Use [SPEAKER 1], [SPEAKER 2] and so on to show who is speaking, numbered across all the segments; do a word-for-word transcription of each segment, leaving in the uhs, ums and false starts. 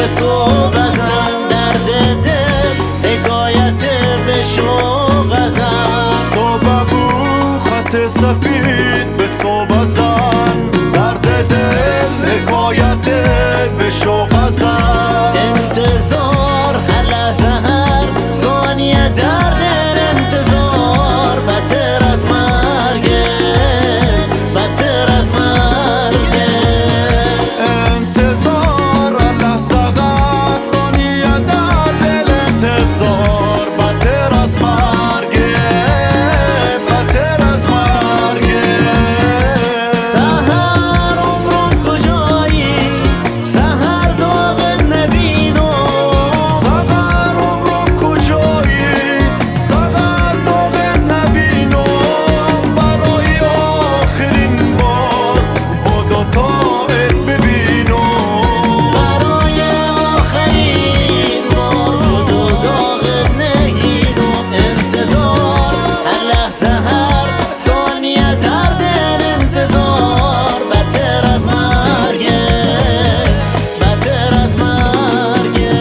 [SPEAKER 1] به صبح ازم، درد دل حکایت به شوق ازم.
[SPEAKER 2] صبح بو خط سفید به صبح ازم، درد دل حکایت به شوق ازم.
[SPEAKER 1] انتظار هر لحظه هر ثانیه درد انتظار، بتر از مرگه بتر از مرگه.
[SPEAKER 2] انتظار هر لحظه هر ثانیه در دل انتظار، بتر از مرگه بتر از مرگه.
[SPEAKER 1] سحر عمرم کجایی، سحر داغ نبینو.
[SPEAKER 2] سحر عمرم کجایی، سحر داغ نبینو. برای آخرین بار با دوتایت ببینو،
[SPEAKER 1] برای آخرین بار بدو داغ نگینو. انتظار هر لحظه هر ثانیه درد انتظار، بتر از مرگه بتر از مرگه.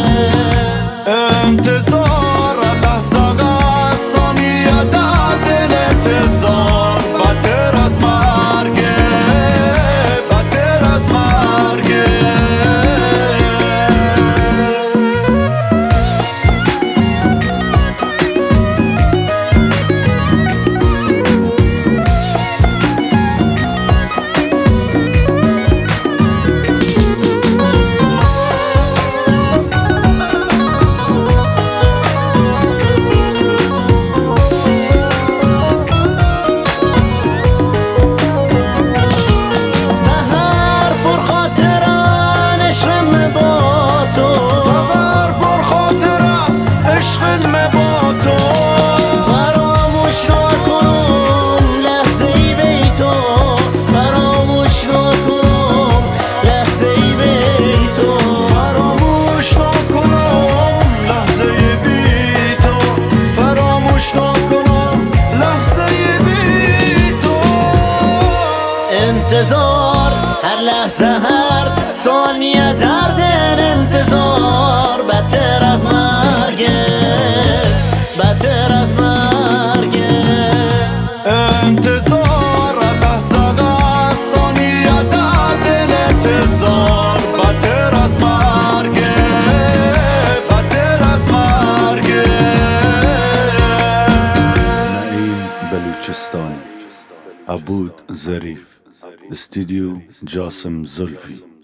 [SPEAKER 2] انتظار هر لحظه هر ثانیه در دل انتظار، بتر از مرگه بتر از مرگه.
[SPEAKER 1] سحر پر خاطران عشقم با تو،
[SPEAKER 2] سحر پر خاطرم عشقم با تو.
[SPEAKER 1] فراموش نکنم لحظه ای بی تو، فراموش نکنم لحظه ای بی تو.
[SPEAKER 2] فراموش نکنم لحظه بی تو، فراموش نکنم لحظه بی تو.
[SPEAKER 1] انتظار هر لحظه هر ثانیه درد انتظار، بتر از مرگه بتر از مرگه.
[SPEAKER 2] انتظار هر لحظه هر ثانیه در دل انتظار، بتر از مرگه بتر از مرگه. نعیم بلوچستانی، عبود ظریف، استودیو جاسم زلفی.